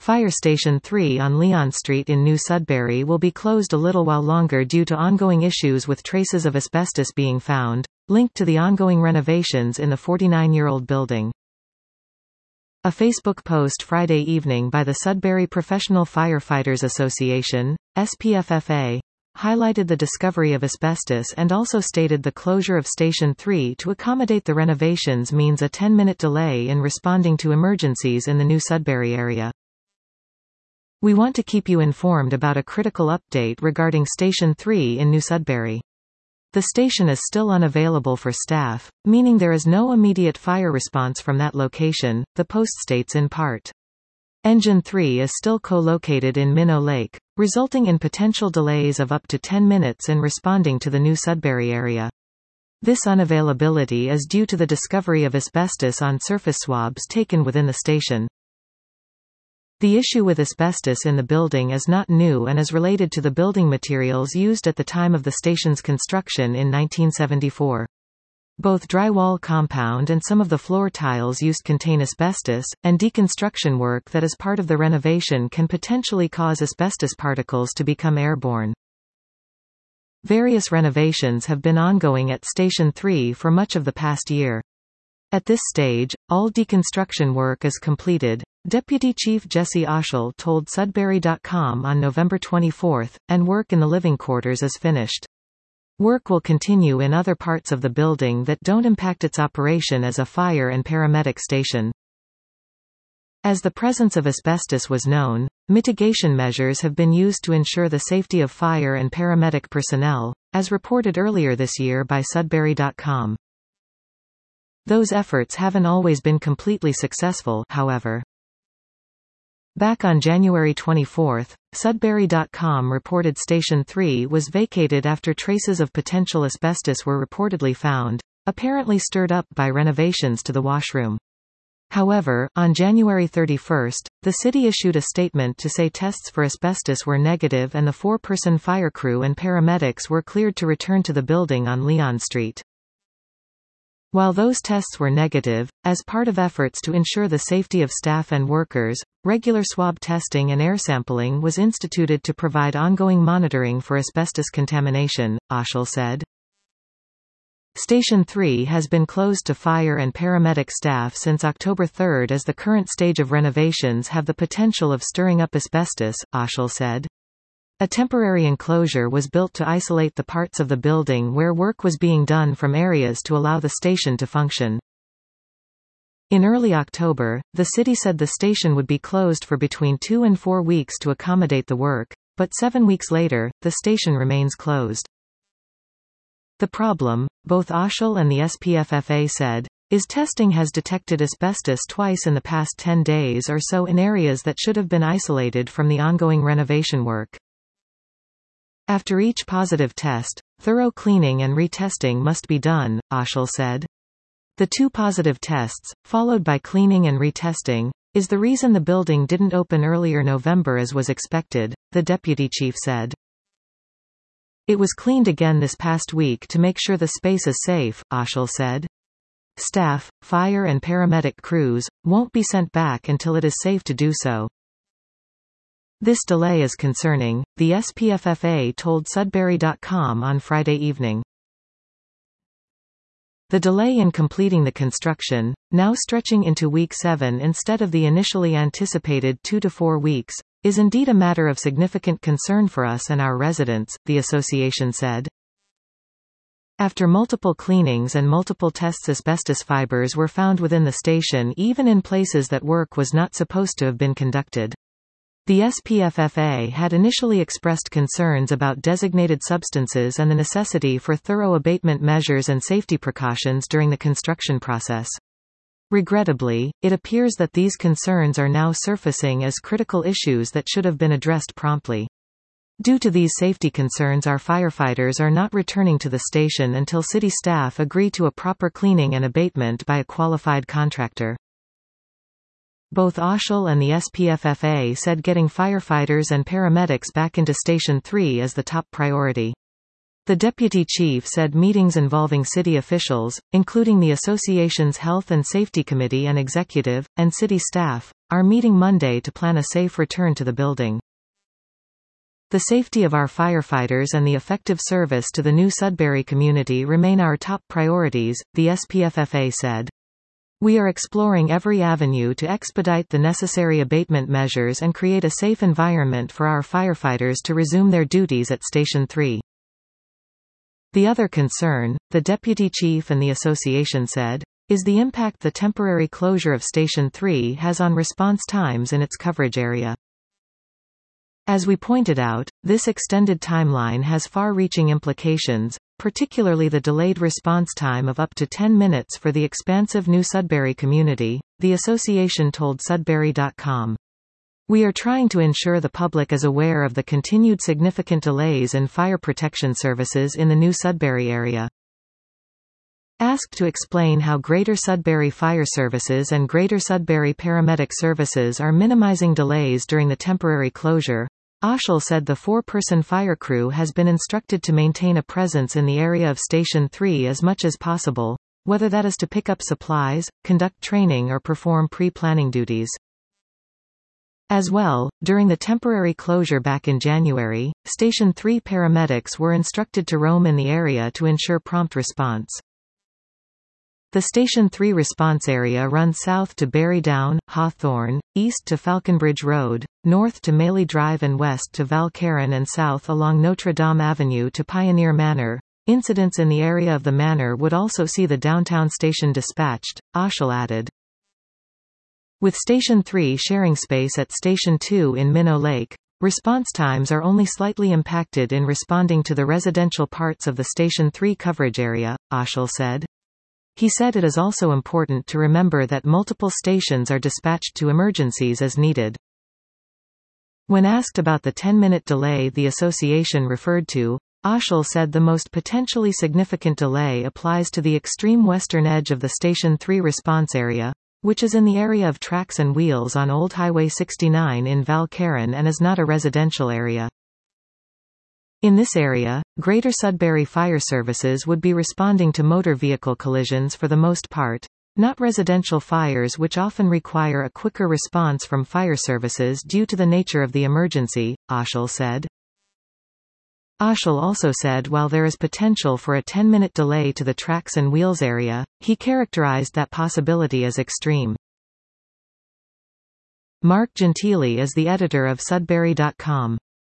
Fire Station 3 on Leon Street in New Sudbury will be closed a little while longer due to ongoing issues with traces of asbestos being found, linked to the ongoing renovations in the 49-year-old building. A Facebook post Friday evening by the Sudbury Professional Firefighters Association, SPFFA, highlighted the discovery of asbestos and also stated the closure of Station 3 to accommodate the renovations means a 10-minute delay in responding to emergencies in the New Sudbury area. We want to keep you informed about a critical update regarding Station 3 in New Sudbury. The station is still unavailable for staff, meaning there is no immediate fire response from that location, the post states in part. Engine 3 is still co-located in Minnow Lake, resulting in potential delays of up to 10 minutes in responding to the New Sudbury area. This unavailability is due to the discovery of asbestos on surface swabs taken within the station. The issue with asbestos in the building is not new and is related to the building materials used at the time of the station's construction in 1974. Both drywall compound and some of the floor tiles used contain asbestos, and deconstruction work that is part of the renovation can potentially cause asbestos particles to become airborne. Various renovations have been ongoing at Station 3 for much of the past year. At this stage, all deconstruction work is completed, Deputy Chief Jesse Oshel told Sudbury.com on November 24, and work in the living quarters is finished. Work will continue in other parts of the building that don't impact its operation as a fire and paramedic station. As the presence of asbestos was known, mitigation measures have been used to ensure the safety of fire and paramedic personnel, as reported earlier this year by Sudbury.com. Those efforts haven't always been completely successful, however. Back on January 24, Sudbury.com reported Station 3 was vacated after traces of potential asbestos were reportedly found, apparently stirred up by renovations to the washroom. However, on January 31, the city issued a statement to say tests for asbestos were negative and the 4-person fire crew and paramedics were cleared to return to the building on Leon Street. While those tests were negative, as part of efforts to ensure the safety of staff and workers, regular swab testing and air sampling was instituted to provide ongoing monitoring for asbestos contamination, Oshel said. Station 3 has been closed to fire and paramedic staff since October 3 as the current stage of renovations have the potential of stirring up asbestos, Oshel said. A temporary enclosure was built to isolate the parts of the building where work was being done from areas to allow the station to function. In early October, the city said the station would be closed for between 2 and 4 weeks to accommodate the work, but 7 weeks later, the station remains closed. The problem, both Oshel and the SPFFA said, is testing has detected asbestos twice in the past 10 days or so in areas that should have been isolated from the ongoing renovation work. After each positive test, thorough cleaning and retesting must be done, Oshel said. The 2 positive tests, followed by cleaning and retesting, is the reason the building didn't open earlier November as was expected, the deputy chief said. It was cleaned again this past week to make sure the space is safe, Oshel said. Staff, fire and paramedic crews, won't be sent back until it is safe to do so. This delay is concerning, the SPFFA told Sudbury.com on Friday evening. The delay in completing the construction, now stretching into week 7 instead of the initially anticipated 2 to 4 weeks, is indeed a matter of significant concern for us and our residents, the association said. After multiple cleanings and multiple tests, asbestos fibers were found within the station even in places that work was not supposed to have been conducted. The SPFFA had initially expressed concerns about designated substances and the necessity for thorough abatement measures and safety precautions during the construction process. Regrettably, it appears that these concerns are now surfacing as critical issues that should have been addressed promptly. Due to these safety concerns, our firefighters are not returning to the station until city staff agree to a proper cleaning and abatement by a qualified contractor. Both Oshel and the SPFFA said getting firefighters and paramedics back into Station 3 is the top priority. The deputy chief said meetings involving city officials, including the association's Health and Safety Committee and executive, and city staff, are meeting Monday to plan a safe return to the building. The safety of our firefighters and the effective service to the New Sudbury community remain our top priorities, the SPFFA said. We are exploring every avenue to expedite the necessary abatement measures and create a safe environment for our firefighters to resume their duties at Station 3. The other concern, the deputy chief and the association said, is the impact the temporary closure of Station 3 has on response times in its coverage area. As we pointed out, this extended timeline has far-reaching implications, particularly the delayed response time of up to 10 minutes for the expansive New Sudbury community, the association told Sudbury.com. We are trying to ensure the public is aware of the continued significant delays in fire protection services in the New Sudbury area. Asked to explain how Greater Sudbury Fire Services and Greater Sudbury Paramedic Services are minimizing delays during the temporary closure, Oshel said the 4-person fire crew has been instructed to maintain a presence in the area of Station 3 as much as possible, whether that is to pick up supplies, conduct training or perform pre-planning duties. As well, during the temporary closure back in January, Station 3 paramedics were instructed to roam in the area to ensure prompt response. The Station 3 response area runs south to Barry Down, Hawthorne, east to Falconbridge Road, north to Maley Drive and west to Valcaron and south along Notre Dame Avenue to Pioneer Manor. Incidents in the area of the manor would also see the downtown station dispatched, Oshel added. With Station 3 sharing space at Station 2 in Minnow Lake, response times are only slightly impacted in responding to the residential parts of the Station 3 coverage area, Oshel said. He said it is also important to remember that multiple stations are dispatched to emergencies as needed. When asked about the 10-minute delay the association referred to, Oshel said the most potentially significant delay applies to the extreme western edge of the Station 3 response area, which is in the area of tracks and wheels on Old Highway 69 in Valcaron and is not a residential area. In this area, Greater Sudbury Fire Services would be responding to motor vehicle collisions for the most part, not residential fires which often require a quicker response from fire services due to the nature of the emergency, Oshel said. Oshel also said while there is potential for a 10-minute delay to the tracks and wheels area, he characterized that possibility as extreme. Mark Gentili is the editor of Sudbury.com.